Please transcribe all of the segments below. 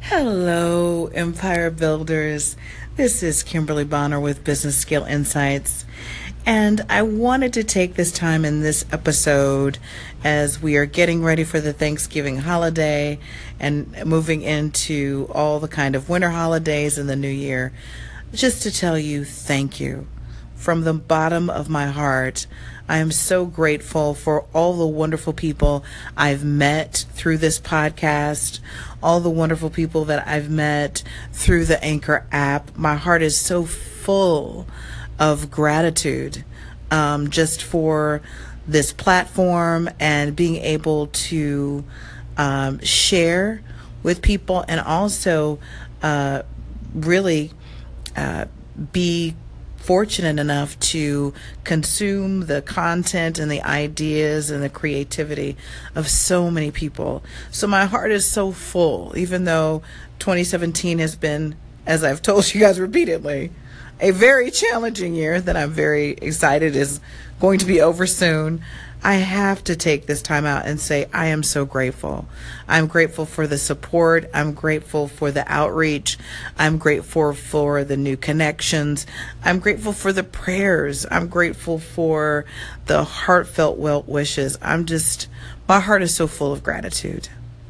Hello, Empire Builders. This is Kimberly Bonner with Business Skill Insights. And I wanted to take this time in this episode as we are getting ready for the Thanksgiving holiday and moving into all the kind of winter holidays in the new year, just to tell you thank you. From the bottom of my heart, I am so grateful for all the wonderful people I've met through this podcast, all the wonderful people that I've met through the Anchor app. My heart is so full of gratitude just for this platform and being able to share with people and also really be fortunate enough to consume the content and the ideas and the creativity of so many people. So my heart is so full, even though 2017 has been, as I've told you guys repeatedly, a very challenging year that I'm very excited is going to be over soon. I have to take this time out and say I am so grateful. I'm grateful for the support. I'm grateful for the outreach. I'm grateful for the new connections. I'm grateful for the prayers. I'm grateful for the heartfelt well wishes. My heart is so full of gratitude.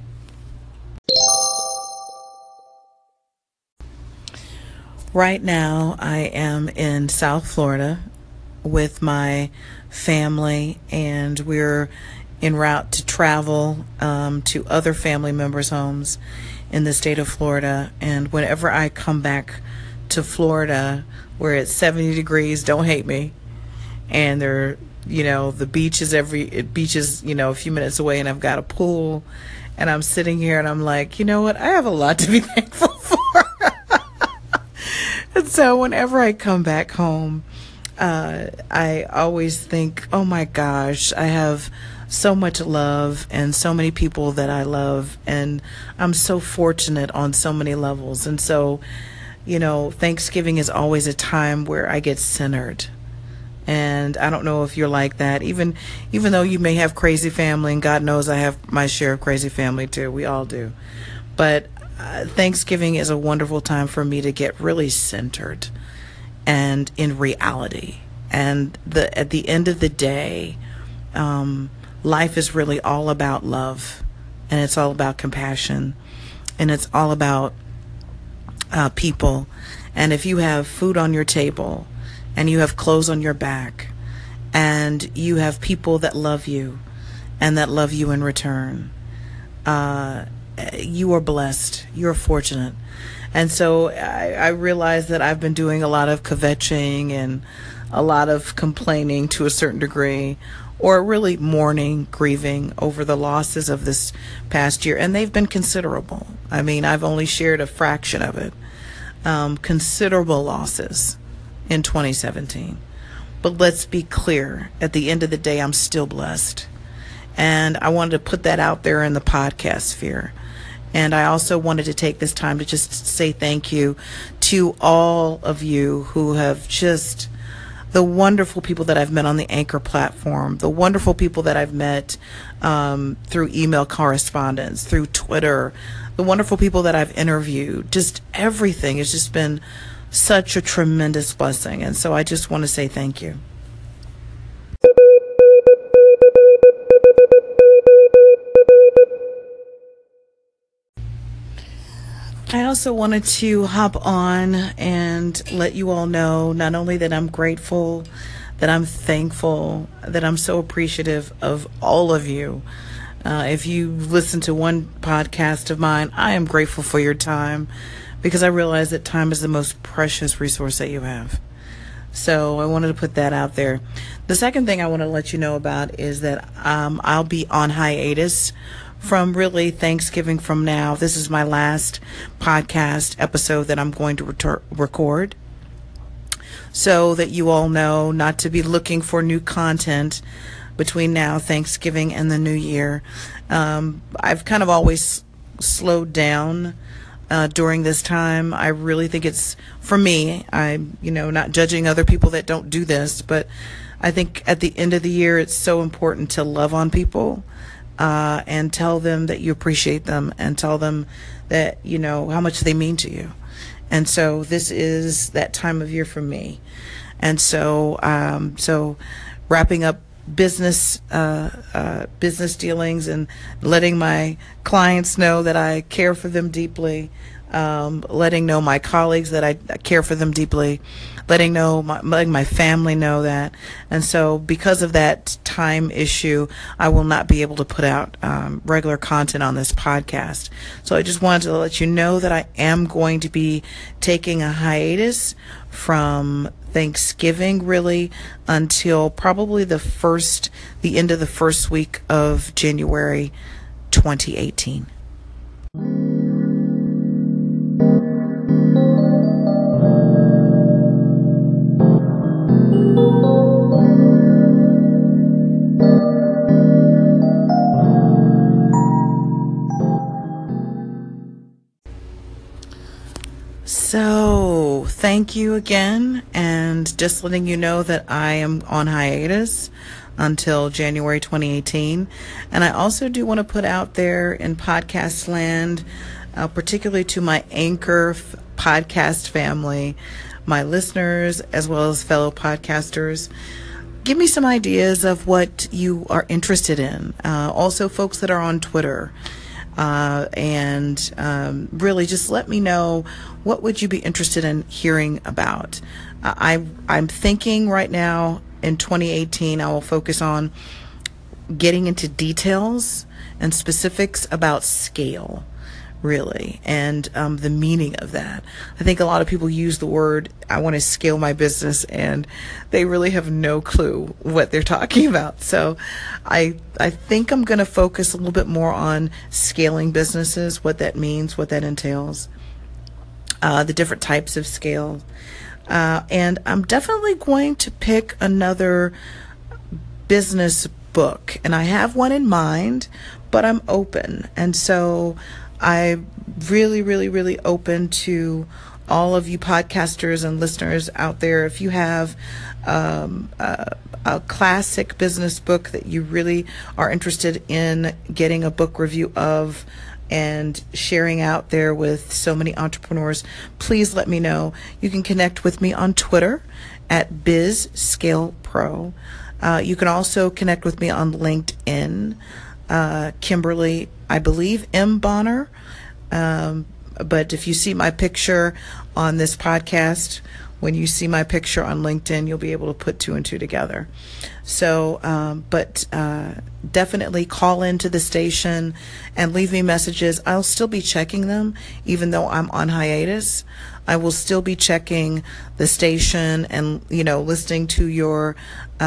Right now, I am in South Florida with my family, and we're en route to travel to other family members' homes in the state of Florida. And whenever I come back to Florida, where it's 70 degrees, don't hate me, and the beach is a few minutes away, and I've got a pool, and I'm sitting here and I'm like, you know what? I have a lot to be thankful for. And so whenever I come back home, I always think, oh my gosh, I have so much love and so many people that I love, and I'm so fortunate on so many levels. And so, Thanksgiving is always a time where I get centered. And I don't know if you're like that, even though you may have crazy family, and God knows I have my share of crazy family too. We all do. But Thanksgiving is a wonderful time for me to get really centered and in reality. And at the end of the day, life is really all about love, and it's all about compassion, and it's all about people. And if you have food on your table, and you have clothes on your back, and you have people that love you and that love you in return, you are blessed. You're fortunate. And so I realize that I've been doing a lot of kvetching and a lot of complaining to a certain degree, or really mourning, grieving over the losses of this past year. And they've been considerable. I mean, I've only shared a fraction of it. Considerable losses in 2017. But let's be clear, at the end of the day, I'm still blessed. And I wanted to put that out there in the podcast sphere. And I also wanted to take this time to just say thank you to all of you who have just, the wonderful people that I've met on the Anchor platform, the wonderful people that I've met through email correspondence, through Twitter, the wonderful people that I've interviewed. Just everything has just been such a tremendous blessing. And so I just want to say thank you. I also wanted to hop on and let you all know not only that I'm grateful, that I'm thankful, that I'm so appreciative of all of you. If you listen to one podcast of mine, I am grateful for your time, because I realize that time is the most precious resource that you have. So I wanted to put that out there. The second thing I want to let you know about is that I'll be on hiatus from really Thanksgiving from now. This is my last podcast episode that I'm going to record, so that you all know not to be looking for new content between now, Thanksgiving, and the new year. I've kind of always slowed down during this time. I really think it's, for me, I'm not judging other people that don't do this, but I think at the end of the year it's so important to love on people, and tell them that you appreciate them, and tell them that, how much they mean to you. And so this is that time of year for me. And so, wrapping up business dealings and letting my clients know that I care for them deeply, letting know my colleagues that I care for them deeply, letting my family know that. And so because of that time issue, I will not be able to put out regular content on this podcast. So I just wanted to let you know that I am going to be taking a hiatus from Thanksgiving really until probably the end of the first week of January 2018. So, thank you again, and just letting you know that I am on hiatus until January 2018. And I also do want to put out there in podcast land, particularly to my Anchor podcast family, my listeners, as well as fellow podcasters, give me some ideas of what you are interested in. Also, folks that are on Twitter. And really just let me know, what would you be interested in hearing about? I'm thinking right now in 2018, I will focus on getting into details and specifics about scale, really, and the meaning of that. I think a lot of people use the word, I want to scale my business, and they really have no clue what they're talking about. So I think I'm going to focus a little bit more on scaling businesses, what that means, what that entails, the different types of scale. And I'm definitely going to pick another business book, and I have one in mind, but I'm open. And so I'm really, really, really open to all of you podcasters and listeners out there. If you have a classic business book that you really are interested in getting a book review of and sharing out there with so many entrepreneurs, please let me know. You can connect with me on Twitter at BizScalePro. You can also connect with me on LinkedIn, Kimberly, I believe, M. Bonner. But if you see my picture on this podcast, when you see my picture on LinkedIn, you'll be able to put two and two together. So, definitely call into the station and leave me messages. I'll still be checking them, even though I'm on hiatus. I will still be checking the station and, listening to your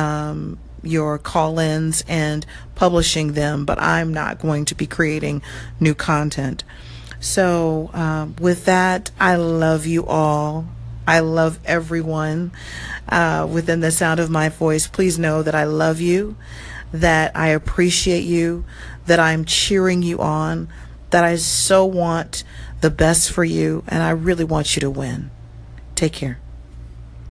call-ins and publishing them, but I'm not going to be creating new content. So, with that, I love you all. I love everyone within the sound of my voice. Please know that I love you, that I appreciate you, that I'm cheering you on, that I so want the best for you, and I really want you to win. Take care.